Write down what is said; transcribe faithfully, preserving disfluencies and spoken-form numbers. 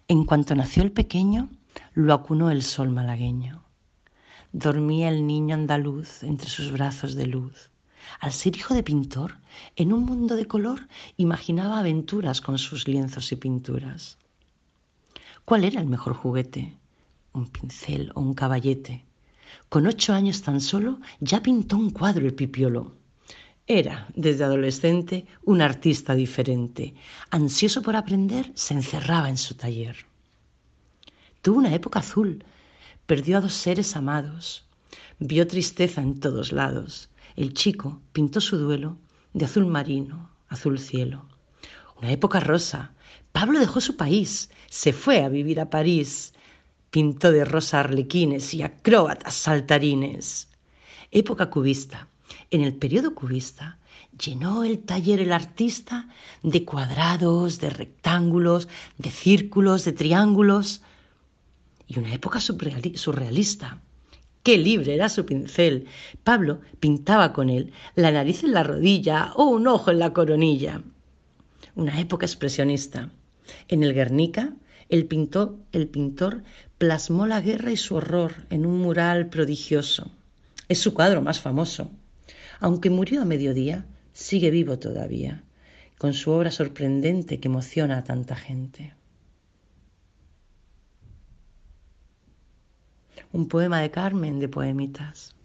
En cuanto nació el pequeño, lo acunó el sol malagueño. Dormía el niño andaluz entre sus brazos de luz. Al ser hijo de pintor, en un mundo de color, imaginaba aventuras con sus lienzos y pinturas. ¿Cuál era el mejor juguete? ¿Un pincel o un caballete? Con ocho años tan solo ya pintó un cuadro el pipiolo. Era, desde adolescente, un artista diferente. Ansioso por aprender, se encerraba en su taller. Tuvo una época azul, perdió a dos seres amados, vio tristeza en todos lados. El chico pintó su duelo de azul marino, azul cielo. Una época rosa, Pablo dejó su país, se fue a vivir a París, pintó de rosa arlequines y acróbatas saltarines. Época cubista, en el periodo cubista llenó el taller el artista de cuadrados, de rectángulos, de círculos, de triángulos. Y una época surrealista. Qué libre era su pincel. Pablo pintaba con él la nariz en la rodilla o un ojo en la coronilla. Una época expresionista. En el Guernica, el pintor, el pintor plasmó la guerra y su horror en un mural prodigioso. Es su cuadro más famoso. Aunque murió a mediodía, sigue vivo todavía, con su obra sorprendente que emociona a tanta gente. Un poema de Carmen de Poemitas.